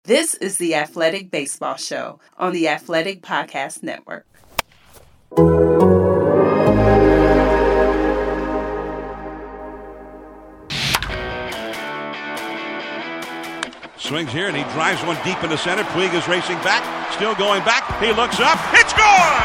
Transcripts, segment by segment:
This is the Athletic Baseball Show on the Athletic Podcast Network. Swings here and he drives one deep into center. Puig is racing back, still going back. He looks up. It's gone!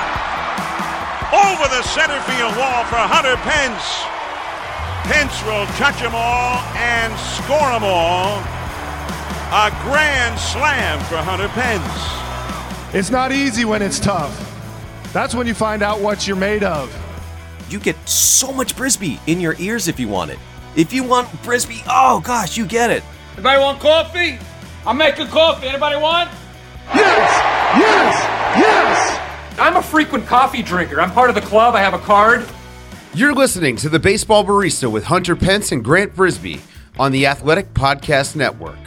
Over the center field wall for Hunter Pence. Pence will touch them all and score them all. A grand slam for Hunter Pence. It's not easy when it's tough. That's when you find out what you're made of. You get so much Brisbee in your ears if you want it. If you want Brisbee, oh gosh, you get it. Anybody want coffee? I'm making coffee. Anybody want? Yes! Yes! Yes! I'm a frequent coffee drinker. I'm part of the club. I have a card. You're listening to The Baseball Barista with Hunter Pence and Grant Brisbee on the Athletic Podcast Network.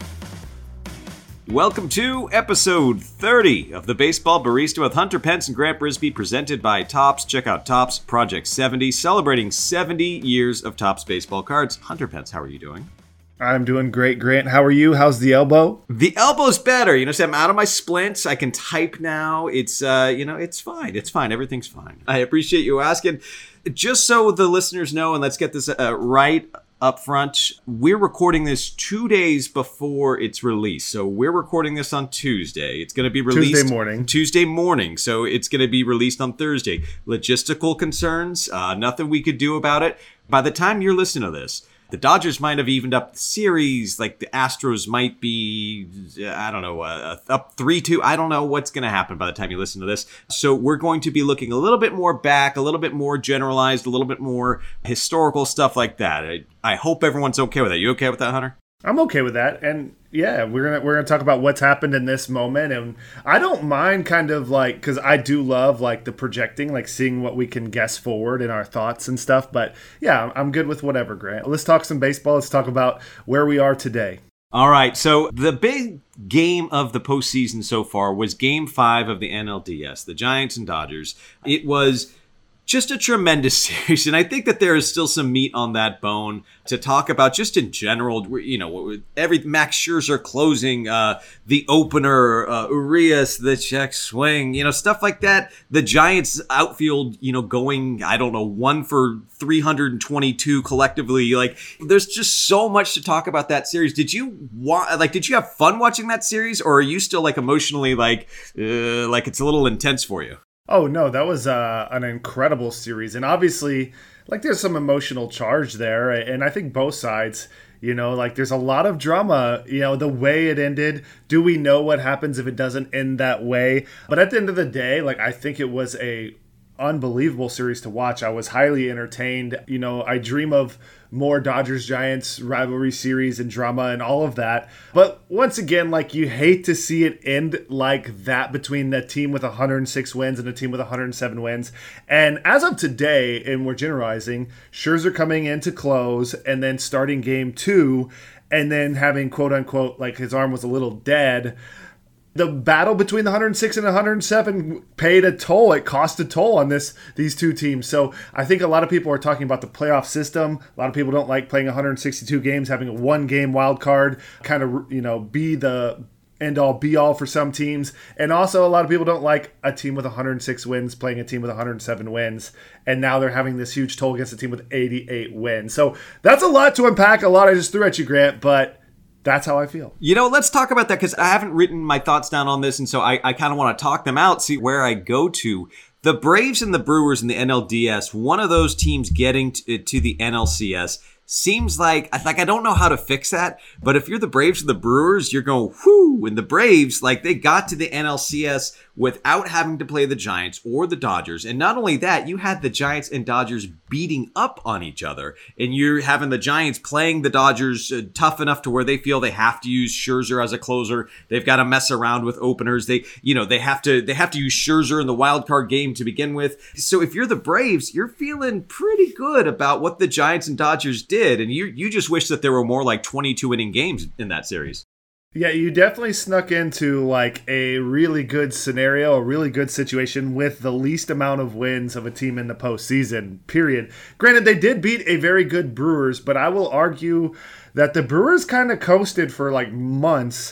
Welcome to episode 30 of The Baseball Barista with Hunter Pence and Grant Brisbee, presented by Topps. Check out Topps Project 70, celebrating 70 years of Topps baseball cards. Hunter Pence, how are you doing? I'm doing great, Grant. How are you? How's the elbow? The elbow's better. You know, so I'm out of my splints. I can type now. It's, it's fine. It's fine. Everything's fine. I appreciate you asking. Just so the listeners know, and let's get this right up front, we're recording this 2 days before it's released. So we're recording this on Tuesday. It's going to be released Tuesday morning. So it's going to be released on Thursday. Logistical concerns, nothing we could do about it. By the time you're listening to this, the Dodgers might have evened up the series. Like the Astros might be, up 3-2. I don't know what's going to happen by the time you listen to this. So we're going to be looking a little bit more back, a little bit more generalized, a little bit more historical stuff like that. I hope everyone's okay with that. You okay with that, Hunter? I'm okay with that. And yeah, we're gonna talk about what's happened in this moment. And I don't mind kind of like, because I do love like the projecting, like seeing what we can guess forward in our thoughts and stuff. But yeah, I'm good with whatever, Grant. Let's talk some baseball. Let's talk about where we are today. All right, so the big game of the postseason so far was Game 5 of the NLDS, the Giants and Dodgers. It was just a tremendous series, and I think that there is still some meat on that bone to talk about just in general. You know, Max Scherzer closing, the opener, Urias, the check swing, stuff like that. The Giants outfield, going, 1 for 322 collectively. Like, there's just so much to talk about that series. Did you have fun watching that series, or are you still like emotionally like it's a little intense for you? Oh, no, that was an incredible series. And obviously, like, there's some emotional charge there. And I think both sides, there's a lot of drama, the way it ended. Do we know what happens if it doesn't end that way? But at the end of the day, like, I think it was a unbelievable series to watch. I was highly entertained. I dream of more Dodgers-Giants rivalry series and drama and all of that. But once again, like, you hate to see it end like that between a team with 106 wins and a team with 107 wins. And as of today, and we're generalizing, Scherzer coming in to close and then starting game 2 and then having quote-unquote, like, his arm was a little dead. The battle between the 106 and 107 paid a toll. It cost a toll on these two teams. So I think a lot of people are talking about the playoff system. A lot of people don't like playing 162 games, having a one-game wild card kind of, be the end-all, be-all for some teams. And also a lot of people don't like a team with 106 wins playing a team with 107 wins. And now they're having this huge toll against a team with 88 wins. So that's a lot to unpack. A lot I just threw at you, Grant, but that's how I feel. Let's talk about that, because I haven't written my thoughts down on this, and so I kind of want to talk them out, see where I go to. The Braves and the Brewers in the NLDS, one of those teams getting to the NLCS, seems like I don't know how to fix that, but if you're the Braves or the Brewers, you're going, whoo, and the Braves, like, they got to the NLCS without having to play the Giants or the Dodgers. And not only that, you had the Giants and Dodgers beating up on each other, and you're having the Giants playing the Dodgers tough enough to where they feel they have to use Scherzer as a closer. They've got to mess around with openers. They have to use Scherzer in the wild card game to begin with. So if you're the Braves, you're feeling pretty good about what the Giants and Dodgers did, and you just wish that there were more like 22 inning games in that series. Yeah, you definitely snuck into like a really good scenario, a really good situation with the least amount of wins of a team in the postseason, period. Granted, they did beat a very good Brewers, but I will argue that the Brewers kind of coasted for like months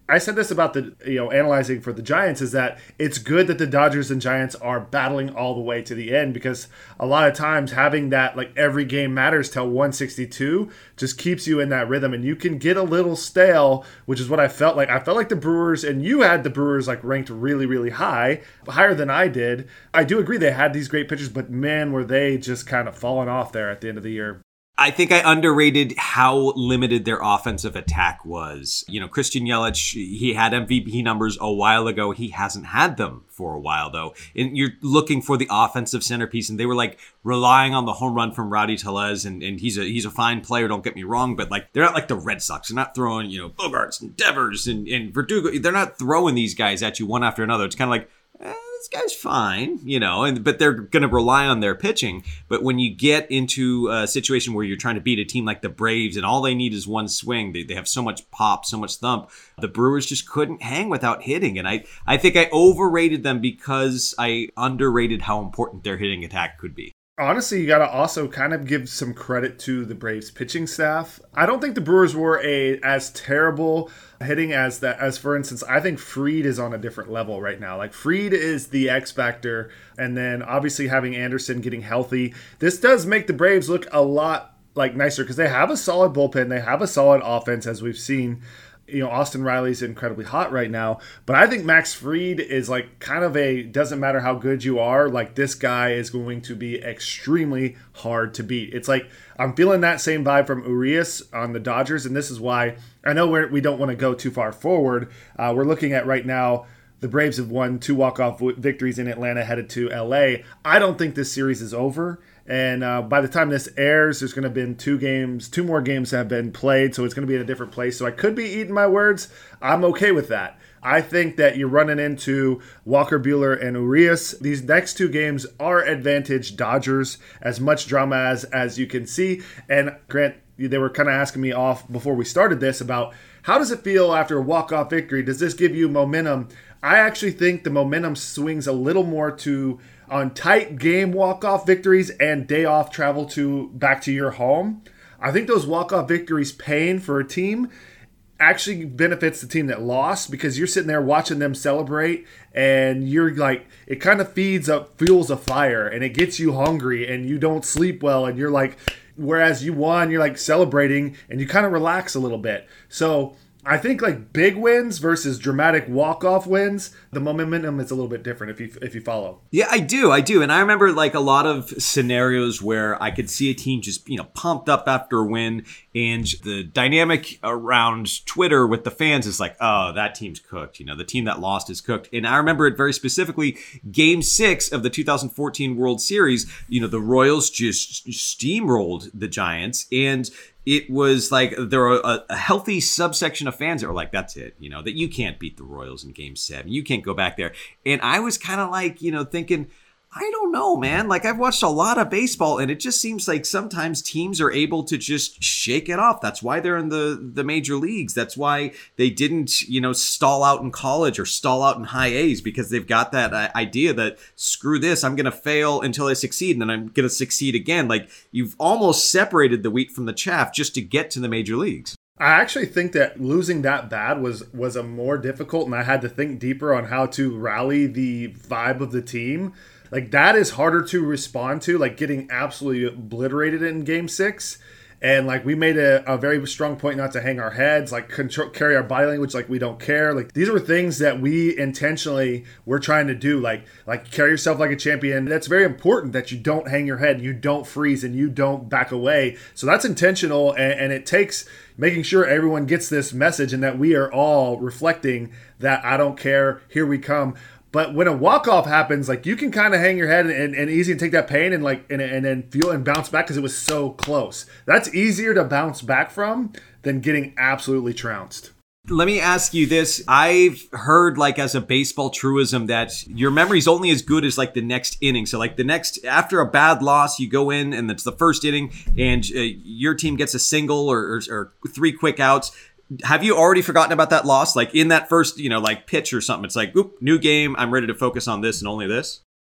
I said this about the, analyzing for the Giants, is that it's good that the Dodgers and Giants are battling all the way to the end, because a lot of times having that, like, every game matters till 162 just keeps you in that rhythm, and you can get a little stale, which is what I felt like. I felt like the Brewers, and you had the Brewers like ranked really, really high, higher than I did. I do agree they had these great pitchers, but man, were they just kind of falling off there at the end of the year. I think I underrated how limited their offensive attack was. Christian Yelich, he had MVP numbers a while ago. He hasn't had them for a while, though. And you're looking for the offensive centerpiece, and they were like relying on the home run from Rowdy Tellez, and he's a fine player, don't get me wrong, but like they're not like the Red Sox. They're not throwing, Bogarts and Devers and Verdugo. They're not throwing these guys at you one after another. It's kind of like, this guy's fine, but they're going to rely on their pitching. But when you get into a situation where you're trying to beat a team like the Braves and all they need is one swing, they have so much pop, so much thump, the Brewers just couldn't hang without hitting. And I think I overrated them because I underrated how important their hitting attack could be. Honestly, you got to also kind of give some credit to the Braves pitching staff. I don't think the Brewers were as terrible hitting as for instance, I think Fried is on a different level right now. Like, Fried is the X factor, and then obviously having Anderson getting healthy. This does make the Braves look a lot like nicer because they have a solid bullpen, they have a solid offense, as we've seen. Austin Riley's incredibly hot right now, but I think Max Fried is like kind of doesn't matter how good you are, like this guy is going to be extremely hard to beat. It's like I'm feeling that same vibe from Urias on the Dodgers, and this is why I know we don't want to go too far forward. We're looking at right now, the Braves have won 2 walk-off victories in Atlanta, headed to LA. I don't think this series is over. And by the time this airs, there's going to have been 2 more games that have been played, so it's going to be in a different place. So I could be eating my words. I'm okay with that. I think that you're running into Walker Buehler and Urias. These next 2 games are advantage Dodgers, as much drama as you can see. And Grant, they were kind of asking me off before we started this about how does it feel after a walk-off victory? Does this give you momentum? I actually think the momentum swings a little more on tight game walk-off victories and day off travel back to your home. I think those walk-off victories paying for a team actually benefits the team that lost, because you're sitting there watching them celebrate, and you're like, it kind of fuels a fire, and it gets you hungry, and you don't sleep well, and you're like, whereas you won, you're like celebrating, and you kind of relax a little bit. So I think like big wins versus dramatic walk-off wins, the momentum is a little bit different if you follow. Yeah, I do. And I remember like a lot of scenarios where I could see a team just, pumped up after a win, and the dynamic around Twitter with the fans is like, oh, that team's cooked. The team that lost is cooked. And I remember it very specifically, Game 6 of the 2014 World Series, the Royals just steamrolled the Giants, and it was like there were a healthy subsection of fans that were like, that's it, that you can't beat the Royals in Game 7. You can't go back there. And I was kind of like, thinking, I don't know, man. Like, I've watched a lot of baseball, and it just seems like sometimes teams are able to just shake it off. That's why they're in the major leagues. That's why they didn't, stall out in college or stall out in high A's, because they've got that idea that, screw this, I'm going to fail until I succeed, and then I'm going to succeed again. Like, you've almost separated the wheat from the chaff just to get to the major leagues. I actually think that losing that bad was a more difficult, and I had to think deeper on how to rally the vibe of the team. Like, that is harder to respond to, like getting absolutely obliterated in Game 6. And like, we made a very strong point not to hang our heads, like carry our body language like we don't care. Like, these were things that we intentionally were trying to do, like carry yourself like a champion. That's very important, that you don't hang your head, you don't freeze, and you don't back away. So that's intentional, and it takes making sure everyone gets this message, and that we are all reflecting that I don't care, here we come. But when a walk-off happens, like, you can kind of hang your head and easy to take that pain and then feel and bounce back because it was so close. That's easier to bounce back from than getting absolutely trounced. Let me ask you this. I've heard, like, as a baseball truism, that your memory's only as good as like the next inning. So like after a bad loss, you go in and it's the first inning and your team gets a single or 3 quick outs. Have you already forgotten about that loss? Like, in that first, pitch or something, it's like, oop, new game. I'm ready to focus on this and only this.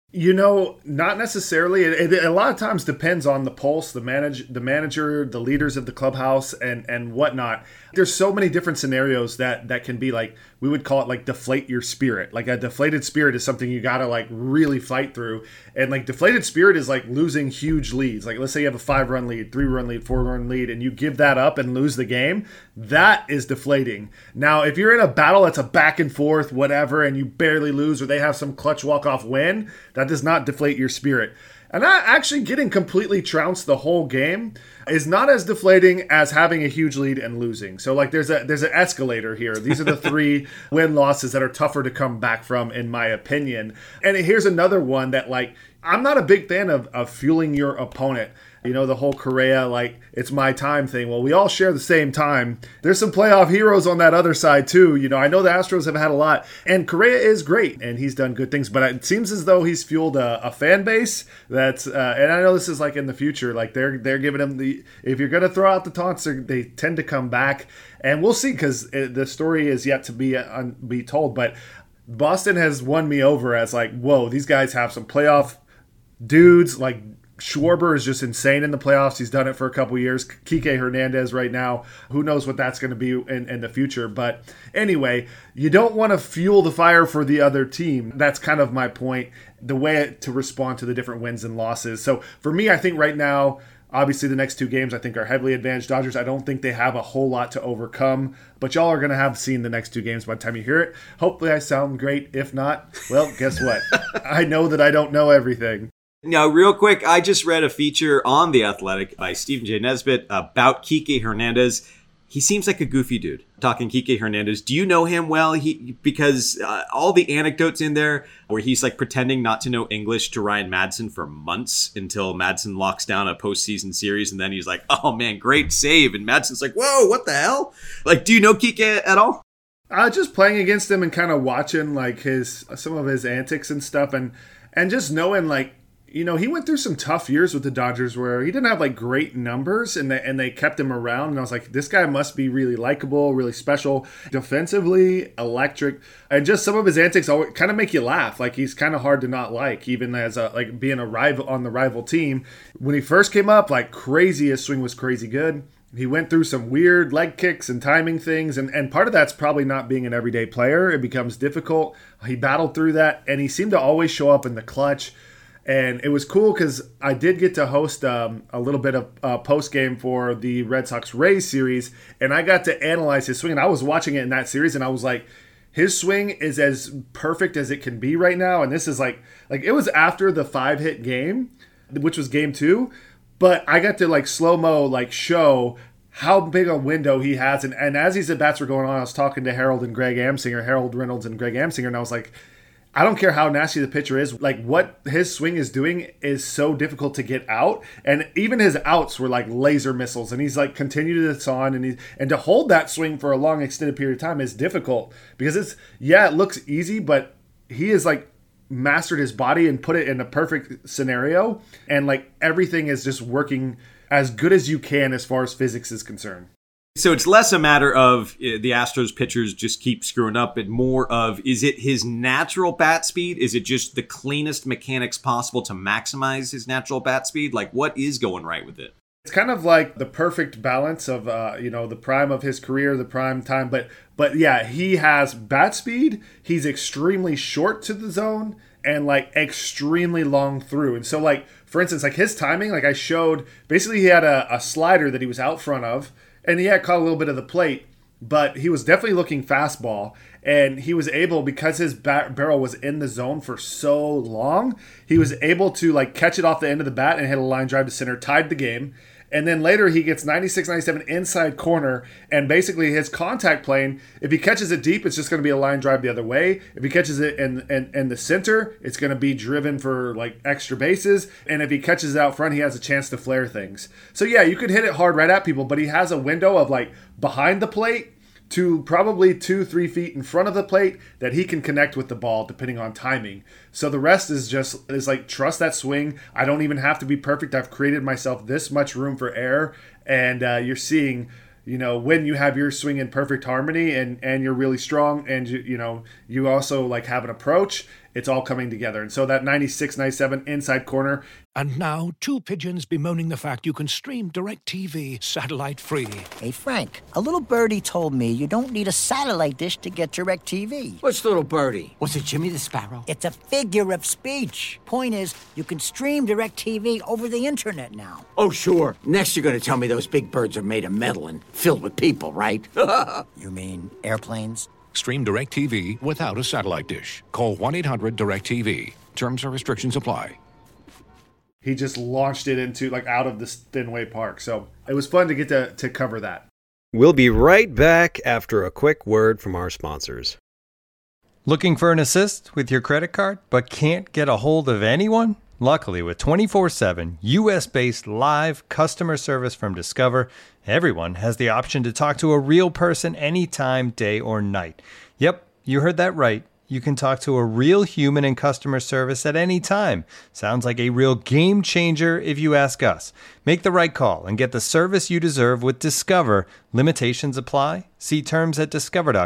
Not necessarily. It a lot of times depends on the pulse, the manager, the leaders of the clubhouse, and whatnot. There's so many different scenarios that can be like, we would call it like deflate your spirit. Like a deflated spirit is something you gotta like really fight through. And like deflated spirit is like losing huge leads. Like let's say you have a 5-run lead, 3-run lead, 4-run lead, and you give that up and lose the game. That is deflating. Now, if you're in a battle that's a back and forth, whatever, and you barely lose, or they have some clutch walk-off win, that does not deflate your spirit. And actually getting completely trounced the whole game is not as deflating as having a huge lead and losing. So like there's an escalator here. These are the 3 win-losses that are tougher to come back from, in my opinion. And here's another one that like, I'm not a big fan of fueling your opponent. The whole Correa, like, it's my time thing. Well, we all share the same time. There's some playoff heroes on that other side, too. I know the Astros have had a lot, and Correa is great, and he's done good things, but it seems as though he's fueled a fan base that's, and I know this is like in the future, like they're giving him if you're going to throw out the taunts, they tend to come back, and we'll see, because the story is yet to be told, but Boston has won me over as like, whoa, these guys have some playoff dudes. Like Schwarber is just insane in the playoffs. He's done it for a couple years. Kike Hernandez right now, who knows what that's going to be in the future. But anyway, you don't want to fuel the fire for the other team. That's kind of my point, the way to respond to the different wins and losses. So for me, I think right now, obviously the next 2 games I think are heavily advantaged Dodgers. I don't think they have a whole lot to overcome, but y'all are going to have seen the next 2 games by the time you hear it. Hopefully I sound great. If not, well, guess what? I know that I don't know everything. Now, real quick, I just read a feature on The Athletic by Stephen J. Nesbitt about Kike Hernandez. He seems like a goofy dude. Talking Kike Hernandez, do you know him well? Because all the anecdotes in there where he's like pretending not to know English to Ryan Madson for months until Madson locks down a postseason series, and then he's like, "Oh man, great save!" And Madson's like, "Whoa, what the hell?" Like, do you know Kike at all? Just playing against him and kind of watching like some of his antics and stuff, and just knowing like. He went through some tough years with the Dodgers where he didn't have like great numbers, and they kept him around. And I was like, this guy must be really likable, really special, defensively electric, and just some of his antics always kind of make you laugh. Like he's kind of hard to not like, even as like being a rival on the rival team. When he first came up, like crazy, his swing was crazy good. He went through some weird leg kicks and timing things, and part of that's probably not being an everyday player. It becomes difficult. He battled through that, and he seemed to always show up in the clutch. And it was cool because I did get to host a little bit of post-game for the Red Sox-Rays series, and I got to analyze his swing. And I was watching it in that series, and I was like, his swing is as perfect as it can be right now. And this is like it was after the 5-hit game, which was game 2, but I got to like slow-mo like show how big a window he has. And as these at-bats were going on, I was talking to Harold Reynolds and Greg Amsinger, and I was like, I don't care how nasty the pitcher is. Like what his swing is doing is so difficult to get out, and even his outs were like laser missiles. And he's like continued this on, and to hold that swing for a long extended period of time is difficult because it looks easy, but he is like mastered his body and put it in a perfect scenario, and like everything is just working as good as you can as far as physics is concerned. So it's less a matter of the Astros pitchers just keep screwing up, and more of, is it his natural bat speed? Is it just the cleanest mechanics possible to maximize his natural bat speed? Like, what is going right with it? It's kind of like the perfect balance of, the prime of his career, the prime time. But yeah, he has bat speed. He's extremely short to the zone and like extremely long through. And so like, for instance, like his timing, like I showed, basically he had a slider that he was out front of, and he had caught a little bit of the plate, but he was definitely looking fastball. And he was able, because his barrel was in the zone for so long, he was able to like catch it off the end of the bat and hit a line drive to center, tied the game. And then later he gets 96, 97 inside corner, and basically his contact plane, if he catches it deep, it's just going to be a line drive the other way. If he catches it in the center, it's going to be driven for like extra bases. And if he catches it out front, he has a chance to flare things. So yeah, you could hit it hard right at people, but he has a window of like behind the plate to probably 2-3 feet in front of the plate that he can connect with the ball depending on timing. So the rest is like trust that swing. I don't even have to be perfect. I've created myself this much room for error, and you're seeing, when you have your swing in perfect harmony and you're really strong, and you also like have an approach, it's all coming together. And so that 96-97 inside corner. And now, two pigeons bemoaning the fact you can stream DirecTV satellite-free. Hey, Frank, a little birdie told me you don't need a satellite dish to get DirecTV. Which little birdie? Was it Jimmy the Sparrow? It's a figure of speech. Point is, you can stream DirecTV over the internet now. Oh, sure. Next you're going to tell me those big birds are made of metal and filled with people, right? You mean airplanes? Stream DirecTV without a satellite dish. Call 1-800-DirecTV. Terms and restrictions apply. He just launched it into, like, out of the Fenway Park. So it was fun to get to cover that. We'll be right back after a quick word from our sponsors. Looking for an assist with your credit card but can't get a hold of anyone? Luckily, with 24/7 U.S.-based live customer service from Discover, everyone has the option to talk to a real person anytime, day or night. Yep, you heard that right. You can talk to a real human in customer service at any time. Sounds like a real game changer if you ask us. Make the right call and get the service you deserve with Discover. Limitations apply. See terms at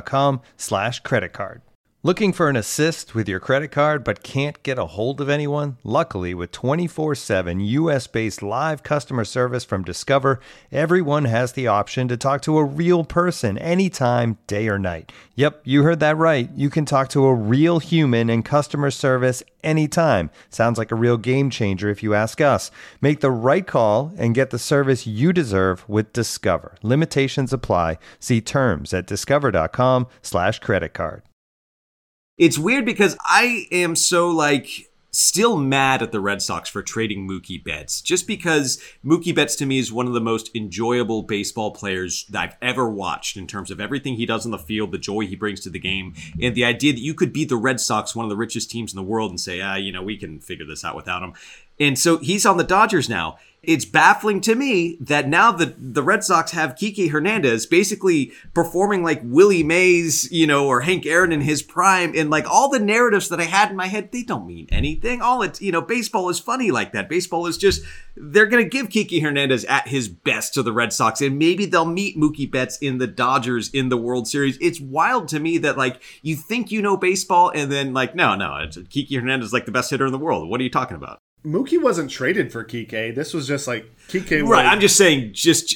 discover.com/creditcard. Looking for an assist with your credit card but can't get a hold of anyone? Luckily, with 24/7 U.S.-based live customer service from Discover, everyone has the option to talk to a real person anytime, day or night. Yep, you heard that right. You can talk to a real human in customer service anytime. Sounds like a real game changer if you ask us. Make the right call and get the service you deserve with Discover. Limitations apply. See terms at discover.com/creditcard. It's weird because I am so, still mad at the Red Sox for trading Mookie Betts. Just because Mookie Betts to me is one of the most enjoyable baseball players that I've ever watched in terms of everything he does on the field, the joy he brings to the game, and the idea that you could beat the Red Sox, one of the richest teams in the world, and say, we can figure this out without him. And so he's on the Dodgers now. It's baffling to me that now the Red Sox have Kike Hernandez basically performing like Willie Mays, or Hank Aaron in his prime. And all the narratives that I had in my head, they don't mean anything. Baseball is funny like that. Baseball is just, they're going to give Kike Hernandez at his best to the Red Sox. And maybe they'll meet Mookie Betts in the Dodgers in the World Series. It's wild to me that you think you know baseball and then no, Kike Hernandez is the best hitter in the world. What are you talking about? Mookie wasn't traded for Kike. This was just Kike. Right. I'm just saying,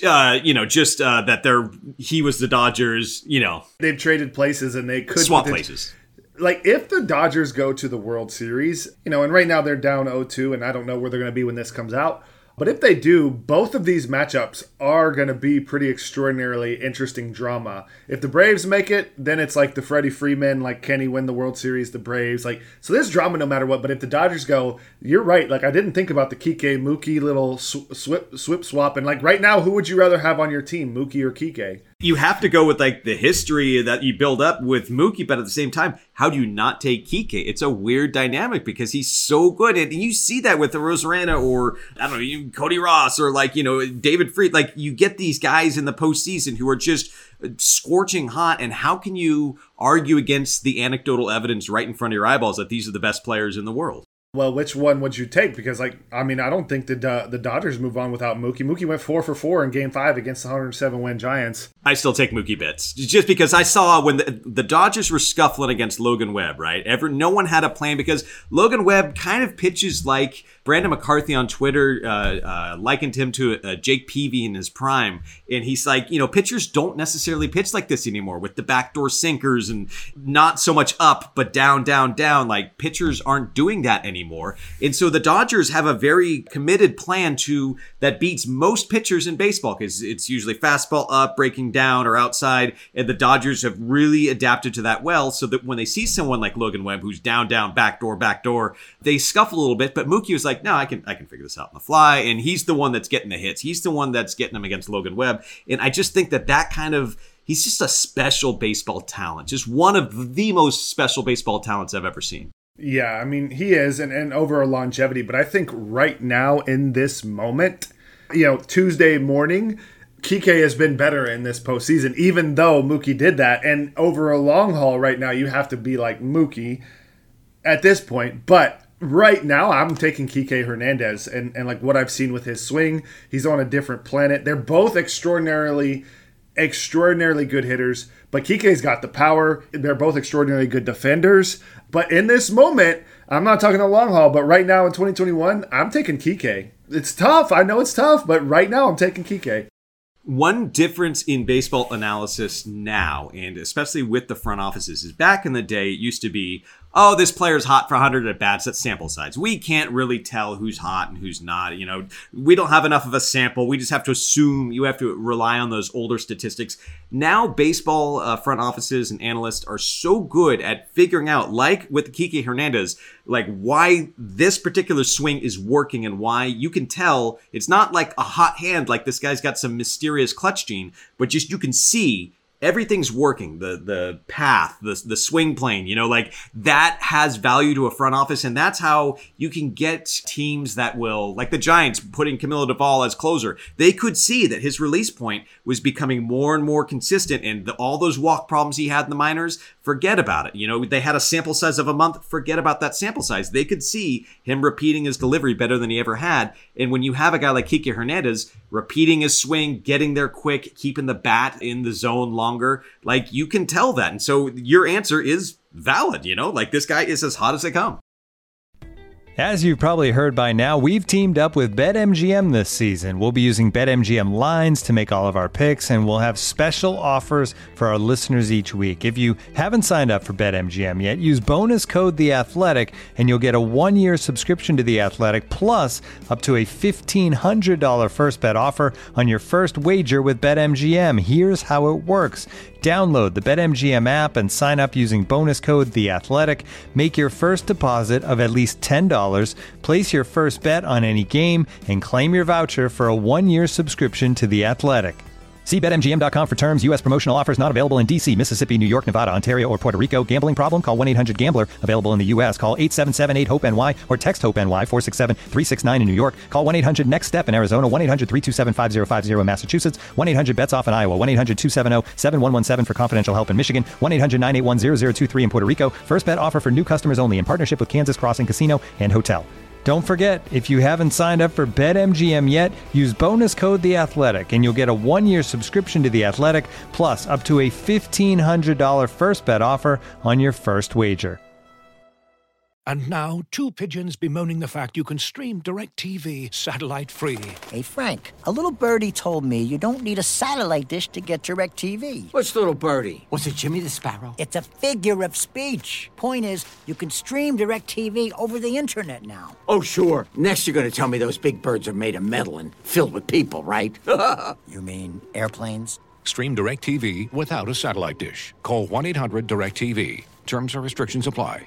that he was the Dodgers, They've traded places and they could swap places. If the Dodgers go to the World Series, and right now they're down 0-2 and I don't know where they're going to be when this comes out. But if they do, both of these matchups are going to be pretty extraordinarily interesting drama. If the Braves make it, then it's the Freddie Freeman, can he win the World Series, the Braves? So there's drama no matter what. But if the Dodgers go, you're right. I didn't think about the Kike Mookie little swip swap. And right now, who would you rather have on your team, Mookie or Kike? You have to go with the history that you build up with Mookie, but at the same time, how do you not take Kike? It's a weird dynamic because he's so good. And you see that with the Rosarena or, I don't know, Cody Ross or David Freed. You get these guys in the postseason who are just scorching hot. And how can you argue against the anecdotal evidence right in front of your eyeballs that these are the best players in the world? Well, which one would you take? Because, I don't think the Dodgers move on without Mookie. Mookie went 4 for 4 in Game 5 against the 107-win Giants. I still take Mookie Betts. Just because I saw when the Dodgers were scuffling against Logan Webb, right? No one had a plan because Logan Webb kind of pitches like Brandon McCarthy on Twitter likened him to Jake Peavy in his prime. And he's pitchers don't necessarily pitch like this anymore with the backdoor sinkers and not so much up, but down, down, down. Pitchers aren't doing that anymore. And so the Dodgers have a very committed plan that beats most pitchers in baseball because it's usually fastball up, breaking down or outside. And the Dodgers have really adapted to that well so that when they see someone like Logan Webb who's down, down, backdoor, they scuffle a little bit. But Mookie was no, I can figure this out on the fly. And he's the one that's getting the hits. He's the one that's getting them against Logan Webb. And I just think that kind of, he's just a special baseball talent. Just one of the most special baseball talents I've ever seen. Yeah, he is, and over a longevity. But I think right now in this moment, Tuesday morning, Kike has been better in this postseason, even though Mookie did that. And over a long haul right now, you have to be like Mookie at this point. But right now, I'm taking Kike Hernandez. And what I've seen with his swing, he's on a different planet. They're both extraordinarily extraordinarily good hitters, but Kike's got the power. They're both extraordinarily good defenders. But in this moment, I'm not talking the long haul, but right now in 2021, I'm taking Kike. It's tough. I know it's tough, but right now I'm taking Kike. One difference in baseball analysis now, and especially with the front offices, is back in the day, it used to be, oh, this player's hot for 100 at-bats. That's sample size. We can't really tell who's hot and who's not. You know, we don't have enough of a sample. We just have to assume. You have to rely on those older statistics. Now, baseball front offices and analysts are so good at figuring out, like with Kike Hernandez, like why this particular swing is working and why you can tell it's not like a hot hand, like this guy's got some mysterious clutch gene, but just you can see everything's working. The path, the swing plane, you know, like that has value to a front office. And that's how you can get teams that will, like the Giants putting Camilo Doval as closer. They could see that his release point was becoming more and more consistent, and all those walk problems he had in the minors, forget about it. You know, they had a sample size of a month, forget about that sample size. They could see him repeating his delivery better than he ever had. And when you have a guy like Kike Hernandez repeating his swing, getting there quick, keeping the bat in the zone longer, like you can tell that. And so your answer is valid, you know, like this guy is as hot as they come. As you've probably heard by now, we've teamed up with BetMGM this season. We'll be using BetMGM lines to make all of our picks, and we'll have special offers for our listeners each week. If you haven't signed up for BetMGM yet, use bonus code The Athletic, and you'll get a 1-year subscription to The Athletic, plus up to a $1,500 first bet offer on your first wager with BetMGM. Here's how it works. Download the BetMGM app and sign up using bonus code The Athletic. Make your first deposit of at least $10. Place your first bet on any game and claim your voucher for a 1-year subscription to The Athletic. See BetMGM.com for terms. U.S. promotional offers not available in D.C., Mississippi, New York, Nevada, Ontario, or Puerto Rico. Gambling problem? Call 1-800-GAMBLER. Available in the U.S. Call 877-8-HOPE-NY or text HOPE-NY 467-369 in New York. Call 1-800-NEXT-STEP in Arizona. 1-800-327-5050 in Massachusetts. 1-800-BETS-OFF in Iowa. 1-800-270-7117 for confidential help in Michigan. 1-800-981-0023 in Puerto Rico. First bet offer for new customers only in partnership with Kansas Crossing Casino and Hotel. Don't forget, if you haven't signed up for BetMGM yet, use bonus code The Athletic, and you'll get a 1-year subscription to The Athletic, plus up to a $1,500 first bet offer on your first wager. And now, two pigeons bemoaning the fact you can stream DirecTV satellite-free. Hey, Frank, a little birdie told me you don't need a satellite dish to get DirecTV. What's little birdie? Was it Jimmy the Sparrow? It's a figure of speech. Point is, you can stream DirecTV over the internet now. Oh, sure. Next you're going to tell me those big birds are made of metal and filled with people, right? You mean airplanes? Stream DirecTV without a satellite dish. Call 1-800-DirecTV. Terms and restrictions apply.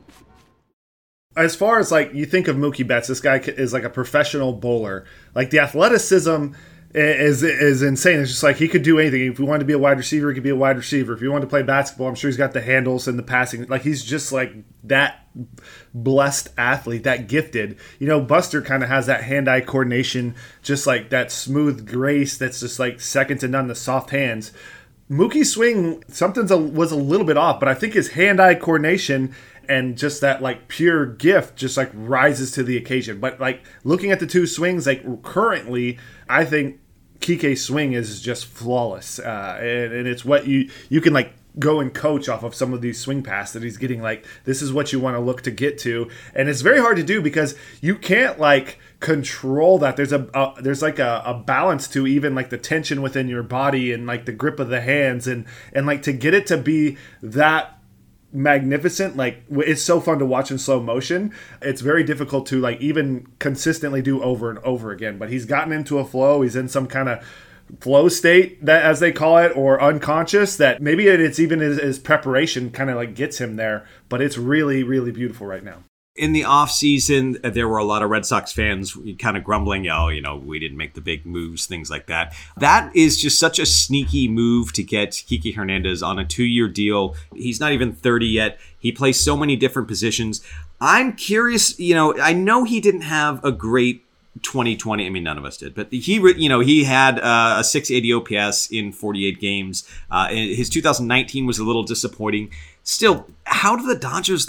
As far as, like, you think of Mookie Betts, this guy is like a professional bowler. Like, the athleticism is insane. It's just like he could do anything. If he wanted to be a wide receiver, he could be a wide receiver. If he wanted to play basketball, I'm sure he's got the handles and the passing. Like, he's just like that blessed athlete, that gifted. You know, Buster kind of has that hand-eye coordination, just like that smooth grace that's just like second to none, the soft hands. Mookie's swing, was a little bit off, but I think his hand-eye coordination and just that like pure gift just like rises to the occasion. But like looking at the two swings, like currently, I think Kike's swing is just flawless, and it's what you can like go and coach off of some of these swing paths that he's getting. Like, this is what you want to look to get to, and it's very hard to do because you can't like control that. There's like a balance to even like the tension within your body and like the grip of the hands and like to get it to be that magnificent. Like, it's so fun to watch in slow motion. It's very difficult to like even consistently do over and over again, but he's gotten into a flow. He's in some kind of flow state, that as they call it, or unconscious, that maybe it's even his preparation kind of like gets him there, but it's really, really beautiful right now. In the offseason, there were a lot of Red Sox fans kind of grumbling, we didn't make the big moves, things like that. That is just such a sneaky move to get Kike Hernandez on a 2-year deal. He's not even 30 yet. He plays so many different positions. I'm curious, I know he didn't have a great 2020. I mean, none of us did, but he had a 680 OPS in 48 games. His 2019 was a little disappointing. Still, how do the Dodgers let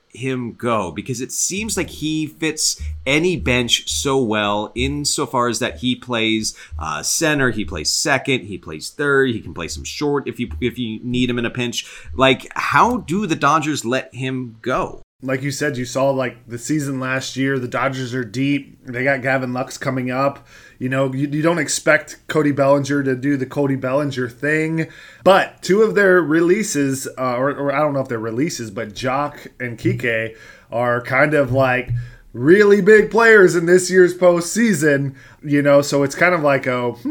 him go? Because it seems like he fits any bench so well insofar as that he plays center, he plays second, he plays third, he can play some short if you need him in a pinch. Like, how do the Dodgers let him go? Like you said, you saw like the season last year, the Dodgers are deep. They got Gavin Lux coming up. You know, you don't expect Cody Bellinger to do the Cody Bellinger thing. But two of their releases, or I don't know if they're releases, but Jock and Kike are kind of like really big players in this year's postseason, you know, so it's kind of like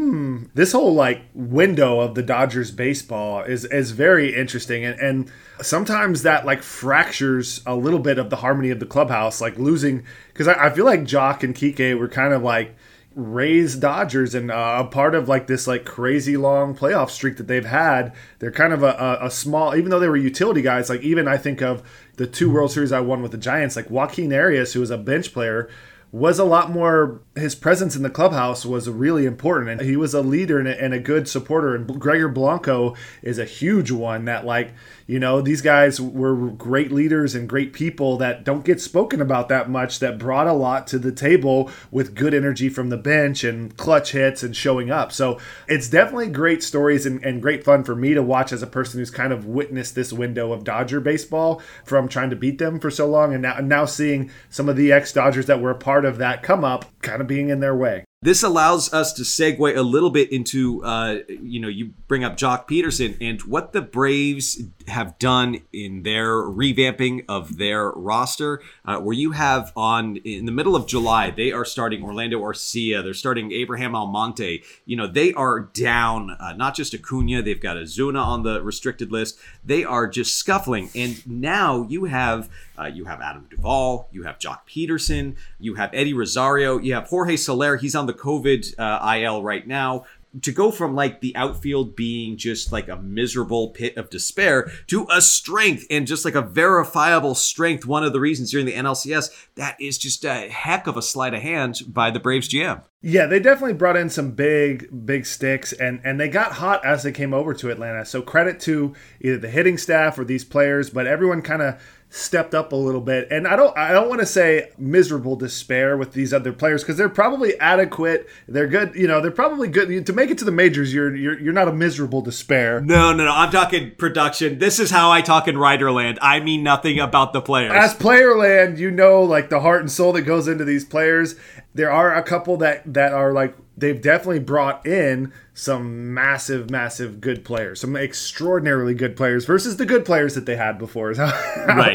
this whole like window of the Dodgers baseball is very interesting, and sometimes that like fractures a little bit of the harmony of the clubhouse, like losing, because I feel like Jock and Kike were kind of like raised Dodgers and a part of like this like crazy long playoff streak that they've had. They're kind of a small, even though they were utility guys, like even I think of the 2 World Series I won with the Giants, like Joaquin Arias, who was a bench player, was a lot more, his presence in the clubhouse was really important, and he was a leader and a good supporter. And Gregor Blanco is a huge one that, like, you know, these guys were great leaders and great people that don't get spoken about that much, that brought a lot to the table with good energy from the bench and clutch hits and showing up. So it's definitely great stories and great fun for me to watch as a person who's kind of witnessed this window of Dodger baseball from trying to beat them for so long, and now seeing some of the ex-Dodgers that were a part of that come up kind of being in their way. This allows us to segue a little bit into, you bring up Jock Peterson and what the Braves have done in their revamping of their roster, where you have in the middle of July, they are starting Orlando Arcia, they're starting Abraham Almonte. You know, they are down, not just Acuna, they've got Ozuna on the restricted list. They are just scuffling. And now you have Adam Duvall, you have Jock Peterson, you have Eddie Rosario, you have Jorge Soler. He's on the COVID IL right now. To go from like the outfield being just like a miserable pit of despair to a strength, and just like a verifiable strength, one of the reasons you're in the NLCS, that is just a heck of a sleight of hand by the Braves GM. Yeah, they definitely brought in some big sticks, and they got hot as they came over to Atlanta. So credit to either the hitting staff or these players, but everyone kind of stepped up a little bit. And I don't want to say miserable despair with these other players, because they're probably adequate. They're good. You know, they're probably good to make it to the majors. You're not a miserable despair. No. I'm talking production. This is how I talk in Riderland. I mean nothing about the players. As Playerland, you know, like the heart and soul that goes into these players. There are a couple that are like, they've definitely brought in some massive good players, some extraordinarily good players versus the good players that they had before. Right.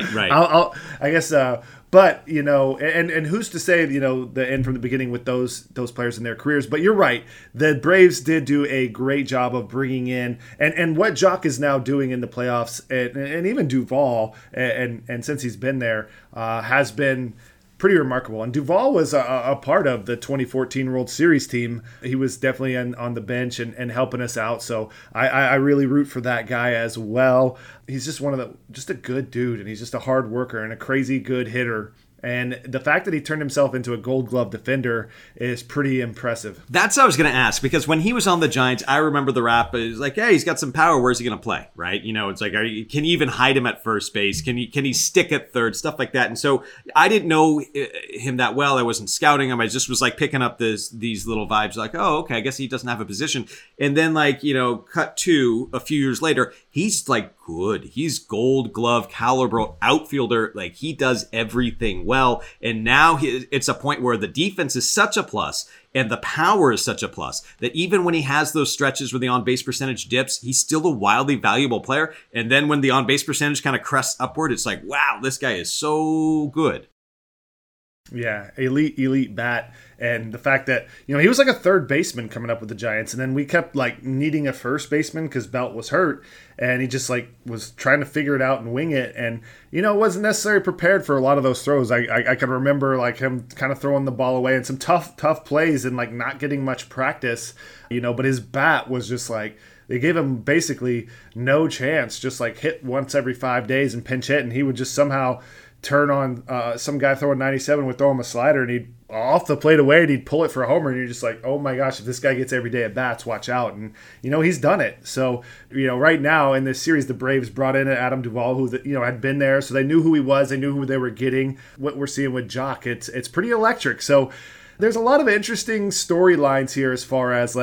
I guess, but you know, and who's to say, you know, the end from the beginning with those players in their careers. But you're right, the Braves did do a great job of bringing in, and what Jock is now doing in the playoffs, and even Duvall, and since he's been there, has been pretty remarkable. And Duvall was a part of the 2014 World Series team. He was definitely on the bench and helping us out. So I really root for that guy as well. He's just just a good dude, and he's just a hard worker and a crazy good hitter. And the fact that he turned himself into a Gold Glove defender is pretty impressive. That's what I was going to ask, because when he was on the Giants, I remember the rap is like, hey, he's got some power. Where's he going to play? Right? You know, it's like, can you even hide him at first base? Can he stick at third? Stuff like that. And so I didn't know him that well. I wasn't scouting him. I just was like picking up these little vibes like, oh, okay, I guess he doesn't have a position. And then like, you know, cut to a few years later, he's like good. He's Gold Glove caliber outfielder. Like, he does everything well. And now it's a point where the defense is such a plus and the power is such a plus that even when he has those stretches where the on-base percentage dips, he's still a wildly valuable player. And then when the on-base percentage kind of crests upward, it's like, wow, this guy is so good. Yeah, elite bat. And the fact that, you know, he was like a third baseman coming up with the Giants, and then we kept like needing a first baseman because Belt was hurt, and he just like was trying to figure it out and wing it, and, you know, wasn't necessarily prepared for a lot of those throws. I can remember like him kind of throwing the ball away and some tough plays and like not getting much practice, you know, but his bat was just like, they gave him basically no chance, just like hit once every 5 days and pinch hit, and he would just somehow turn on some guy throwing 97 would throw him a slider and he'd off the plate away and he'd pull it for a homer, and you're just like, oh my gosh, if this guy gets every day at bats, watch out. And he's done it. So right now in this series, the Braves brought in Adam Duvall, who had been there, so they knew who he was, they knew who they were getting. What we're seeing with Jock, it's pretty electric. So there's a lot of interesting storylines here as far as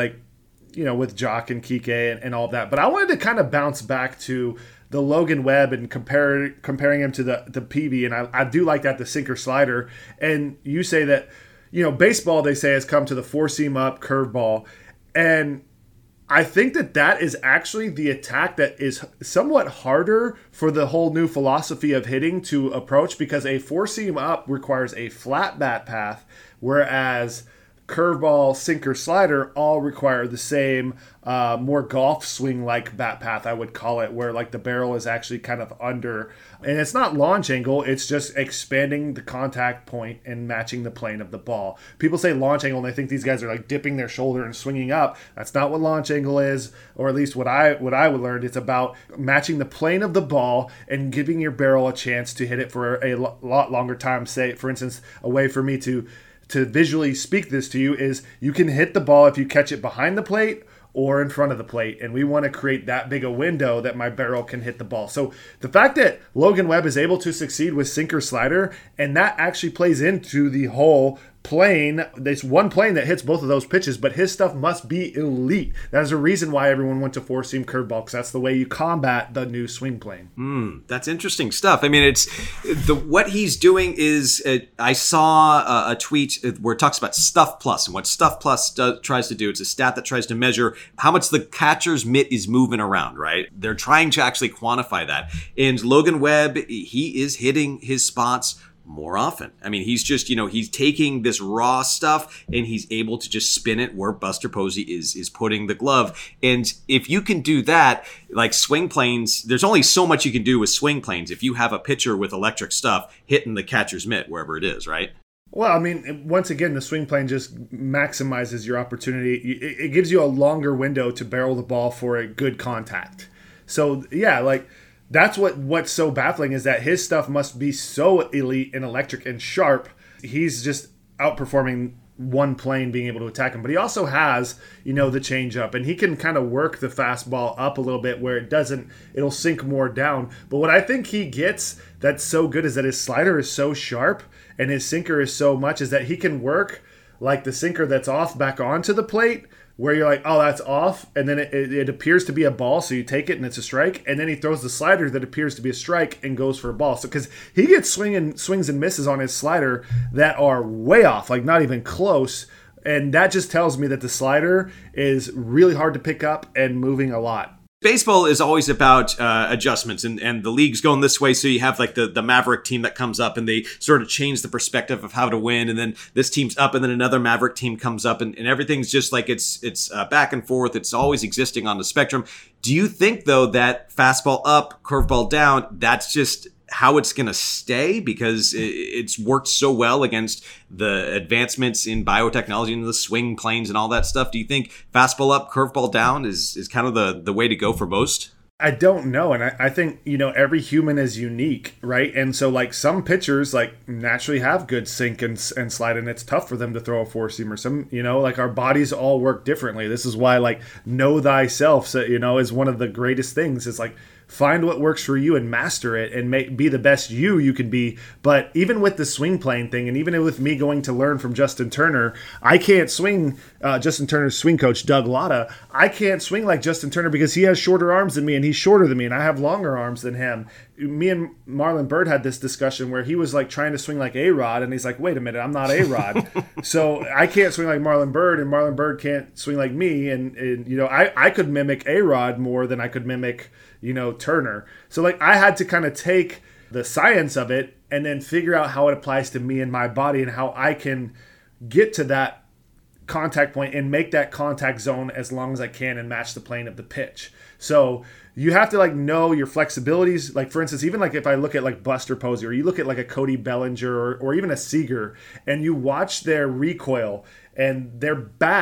with Jock and Kike and all of that. But I wanted to kind of bounce back to the Logan Webb and comparing him to the PV, and I do like that, the sinker slider. And you say that, baseball, they say, has come to the 4-seam up curveball, and I think that is actually the attack that is somewhat harder for the whole new philosophy of hitting to approach, because a 4-seam up requires a flat bat path, whereas curveball, sinker, slider all require the same more golf swing like bat path, I would call it, where the barrel is actually kind of under, and it's not launch angle, it's just expanding the contact point and matching the plane of the ball. People say launch angle and they think these guys are dipping their shoulder and swinging up. That's not what launch angle is, or at least what I would learn. It's about matching the plane of the ball and giving your barrel a chance to hit it for a lot longer time. Say, for instance, a way for me to visually speak this to you is you can hit the ball if you catch it behind the plate or in front of the plate, and we want to create that big a window that my barrel can hit the ball. So the fact that Logan Webb is able to succeed with sinker slider, and that actually plays into the whole plane. There's one plane that hits both of those pitches, but his stuff must be elite. That is a reason why everyone went to 4-seam curveball, because that's the way you combat the new swing plane. That's interesting stuff. I mean, what he's doing is, I saw a tweet where it talks about Stuff Plus, and what Stuff Plus tries to do, it's a stat that tries to measure how much the catcher's mitt is moving around, right? They're trying to actually quantify that. And Logan Webb, he is hitting his spots more often. I mean, he's just, he's taking this raw stuff and he's able to just spin it where Buster Posey is putting the glove. And if you can do that, like swing planes, there's only so much you can do with swing planes if you have a pitcher with electric stuff hitting the catcher's mitt wherever it is, right? Well, I mean, once again, the swing plane just maximizes your opportunity. It gives you a longer window to barrel the ball for a good contact. So, yeah, that's what's so baffling, is that his stuff must be so elite and electric and sharp. He's just outperforming one plane being able to attack him. But he also has, the changeup, and he can kind of work the fastball up a little bit where it'll sink more down. But what I think he gets that's so good is that his slider is so sharp and his sinker is so much, is that he can work the sinker that's off back onto the plate, where you're like, oh, that's off, and then it appears to be a ball, so you take it and it's a strike, and then he throws the slider that appears to be a strike and goes for a ball. So because he gets swings and misses on his slider that are way off, not even close, and that just tells me that the slider is really hard to pick up and moving a lot. Baseball is always about adjustments, and the league's going this way, so you have the Maverick team that comes up and they sort of change the perspective of how to win, and then this team's up and then another Maverick team comes up, and everything's just it's back and forth. It's always existing on the spectrum. Do you think, though, that fastball up, curveball down, that's just how it's going to stay because it's worked so well against the advancements in biotechnology and the swing planes and all that stuff? Do you think fastball up, curveball down is kind of the way to go for most? I don't know. And I think, every human is unique, right? And so some pitchers naturally have good sink and slide, and it's tough for them to throw a 4-seamer. Some, our bodies all work differently. This is why know thyself, is one of the greatest things. It's find what works for you and master it and be the best you can be. But even with the swing plane thing, and even with me going to learn from Justin Turner, I can't swing. Justin Turner's swing coach, Doug Latta, I can't swing like Justin Turner because he has shorter arms than me and he's shorter than me and I have longer arms than him. Me and Marlon Byrd had this discussion where he was trying to swing like A-Rod, and he's like, wait a minute, I'm not A-Rod. So I can't swing like Marlon Byrd, and Marlon Byrd can't swing like me. And I could mimic A-Rod more than I could mimic, Turner. So I had to kind of take the science of it and then figure out how it applies to me and my body and how I can get to that contact point and make that contact zone as long as I can and match the plane of the pitch. So you have to know your flexibilities. For instance, even if I look at Buster Posey, or you look at a Cody Bellinger or even a Seager, and you watch their recoil and their bat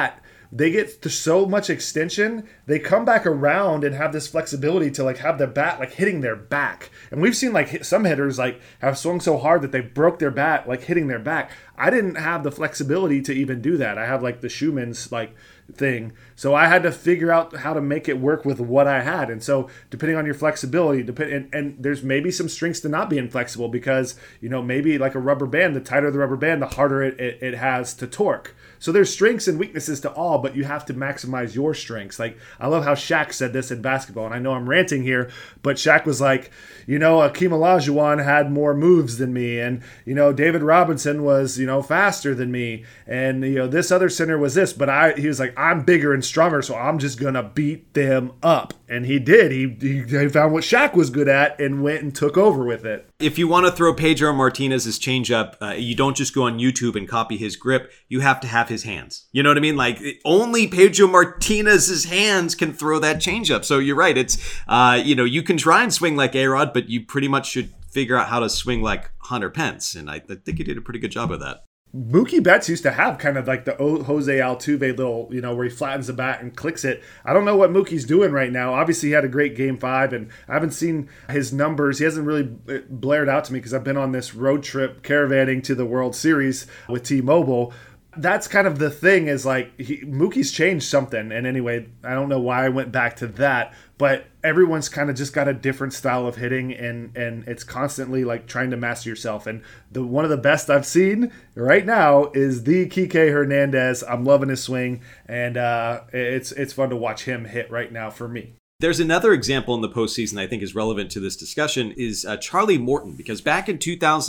they get so much extension, they come back around and have this flexibility to like have the bat like hitting their back. And we've seen like some hitters like have swung so hard that they broke their bat like hitting their back. I didn't have the flexibility to even do that. I have like the Schumann's like thing. So I had to figure out how to make it work with what I had. And so depending on your flexibility, and there's maybe some strengths to not being flexible because, you know, maybe like a rubber band, the tighter the rubber band, the harder it has to torque. So there's strengths and weaknesses to all, but you have to maximize your strengths. Like, I love how Shaq said this in basketball, and I know I'm ranting here, but Shaq was like, you know, Akeem Olajuwon had more moves than me, and, you know, David Robinson was, you know, faster than me, and, you know, this other center was this, but he was like, I'm bigger and stronger, so I'm just going to beat them up. And he did. He found what Shaq was good at and went and took over with it. If you want to throw Pedro Martinez's changeup, you don't just go on YouTube and copy his grip. You have to have his hands. You know what I mean? Like, only Pedro Martinez's hands can throw that changeup. So you're right. It's, you know, you can try and swing like A-Rod, but you pretty much should figure out how to swing like Hunter Pence. And I think he did a pretty good job of that. Mookie Betts used to have kind of like the Jose Altuve little, you know, where he flattens the bat and clicks it. I don't know what Mookie's doing right now. Obviously, he had a great Game 5, and I haven't seen his numbers. He hasn't really blared out to me because I've been on this road trip caravanning to the World Series with T-Mobile. That's kind of the thing is like Mookie's changed something. And anyway, I don't know why I went back to that, but everyone's kind of just got a different style of hitting, and it's constantly like trying to master yourself. And one of the best I've seen right now is the Kike Hernandez. I'm loving his swing, and it's fun to watch him hit right now for me. There's another example in the postseason I think is relevant to this discussion is Charlie Morton, because back in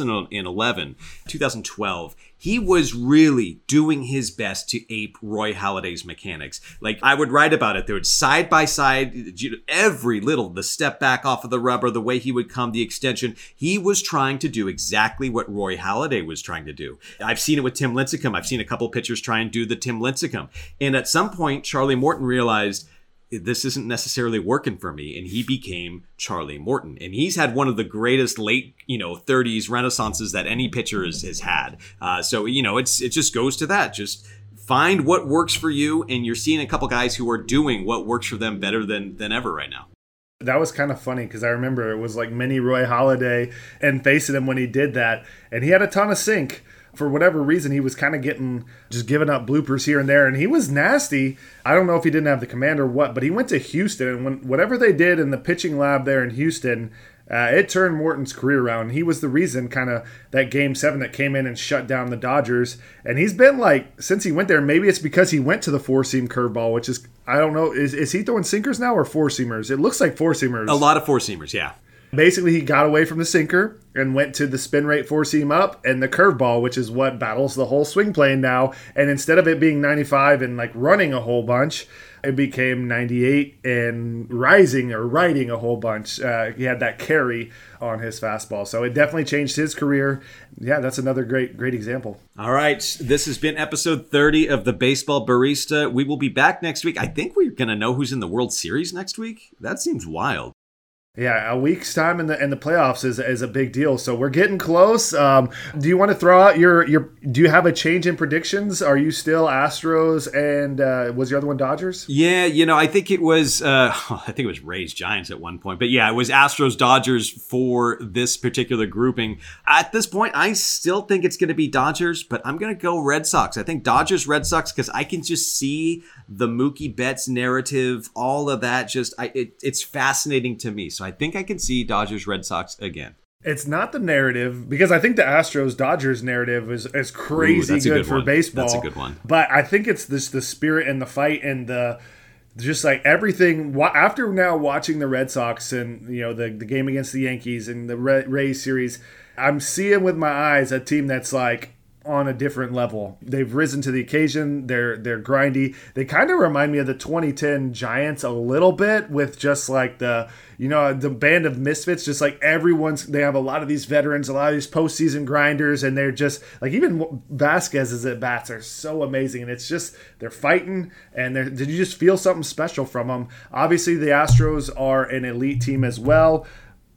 2012, he was really doing his best to ape Roy Halladay's mechanics. Like, I would write about it. There would side by side, every little, the step back off of the rubber, the way he would come, the extension. He was trying to do exactly what Roy Halladay was trying to do. I've seen it with Tim Lincecum. I've seen a couple pitchers try and do the Tim Lincecum. And at some point, Charlie Morton realized, this isn't necessarily working for me, and he became Charlie Morton. And he's had one of the greatest late, 30s renaissances that any pitcher has had. So, it just goes to that. Just find what works for you, and you're seeing a couple guys who are doing what works for them better than ever right now. That was kind of funny because I remember it was like mini Roy Halladay and facing him when he did that, and he had a ton of sink. For whatever reason, he was kind of giving up bloopers here and there, and he was nasty. I don't know if he didn't have the command or what, but he went to Houston, and whatever they did in the pitching lab there in Houston, it turned Morton's career around. He was the reason kind of that Game 7 that came in and shut down the Dodgers, and he's been like, since he went there, maybe it's because he went to the four-seam curveball, which is, I don't know, is he throwing sinkers now or four-seamers? It looks like four-seamers. A lot of four-seamers, yeah. Basically, he got away from the sinker and went to the spin rate four-seam up and the curveball, which is what battles the whole swing plane now. And instead of it being 95 and like running a whole bunch, it became 98 and riding a whole bunch. He had that carry on his fastball. So it definitely changed his career. Yeah, that's another great example. All right. This has been episode 30 of the Baseball Barista. We will be back next week. I think we're going to know who's in the World Series next week. That seems wild. Yeah, a week's time in the playoffs is a big deal. So we're getting close. Do you want to throw out your do you have a change in predictions? Are you still Astros and was your other one Dodgers? Yeah, I think it was Rays Giants at one point. But yeah, it was Astros Dodgers for this particular grouping. At this point, I still think it's going to be Dodgers, but I'm going to go Red Sox. I think Dodgers Red Sox because I can just see the Mookie Betts narrative, all of that. It's fascinating to me. So I think I can see Dodgers Red Sox again. It's not the narrative, because I think the Astros-Dodgers narrative is crazy good for baseball. That's a good one. But I think it's the spirit and the fight and the just like everything. After now watching the Red Sox and the game against the Yankees and the Rays series, I'm seeing with my eyes a team that's like on a different level. They've risen to the occasion. They're grindy. They kind of remind me of the 2010 Giants a little bit, with just like the band of misfits. Just like they have a lot of these veterans, a lot of these postseason grinders, and they're just like, even Vasquez's at bats are so amazing. And it's just, they're fighting, and did you just feel something special from them? Obviously, the Astros are an elite team as well.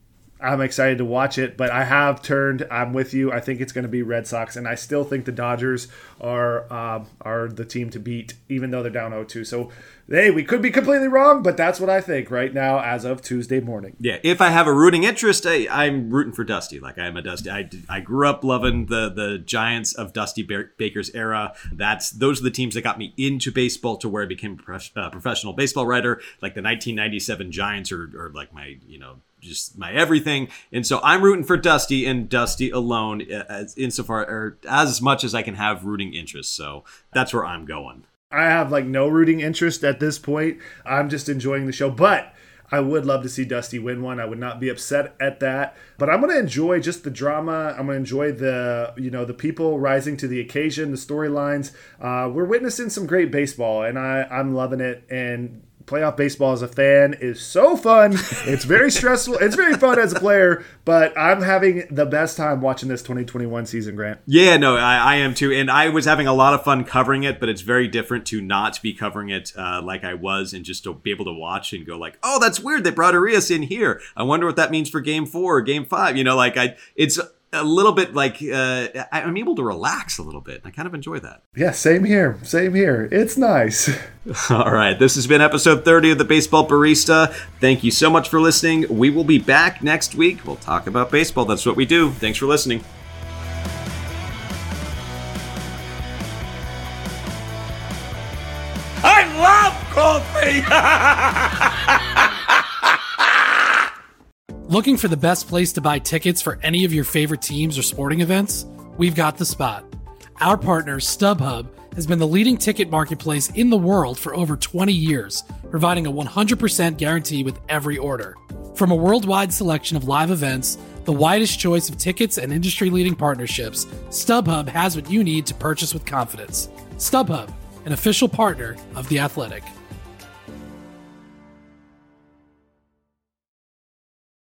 I'm excited to watch it, but I'm with you. I think it's going to be Red Sox, and I still think the Dodgers are the team to beat, even though they're down 0-2. So, hey, we could be completely wrong, but that's what I think right now as of Tuesday morning. Yeah, if I have a rooting interest, I'm rooting for Dusty. Like, I am a Dusty. I grew up loving the Giants of Dusty Baker's era. Those are the teams that got me into baseball to where I became a professional baseball writer. Like the 1997 Giants are like my, just my everything. And so I'm rooting for Dusty and Dusty alone as much as I can have rooting interest. So that's where I'm going. I have no rooting interest at this point. I'm just enjoying the show, but I would love to see Dusty win one. I would not be upset at that, but I'm going to enjoy just the drama. I'm going to enjoy the people rising to the occasion, the storylines. We're witnessing some great baseball, and I'm loving it. And playoff baseball as a fan is so fun. It's very stressful. It's very fun as a player, but I'm having the best time watching this 2021 season, Grant. Yeah, no, I am too. And I was having a lot of fun covering it, but it's very different to not be covering it like I was and just to be able to watch and go like, oh, that's weird. They brought Arias in here. I wonder what that means for game 4 or game 5. It's a little bit like I'm able to relax a little bit. I kind of enjoy that. Yeah, same here. It's nice. All right. This has been episode 30 of the Baseball Barista. Thank you so much for listening. We will be back next week. We'll talk about baseball. That's what we do. Thanks for listening. I love coffee! Looking for the best place to buy tickets for any of your favorite teams or sporting events? We've got the spot. Our partner, StubHub, has been the leading ticket marketplace in the world for over 20 years, providing a 100% guarantee with every order. From a worldwide selection of live events, the widest choice of tickets, and industry-leading partnerships, StubHub has what you need to purchase with confidence. StubHub, an official partner of The Athletic.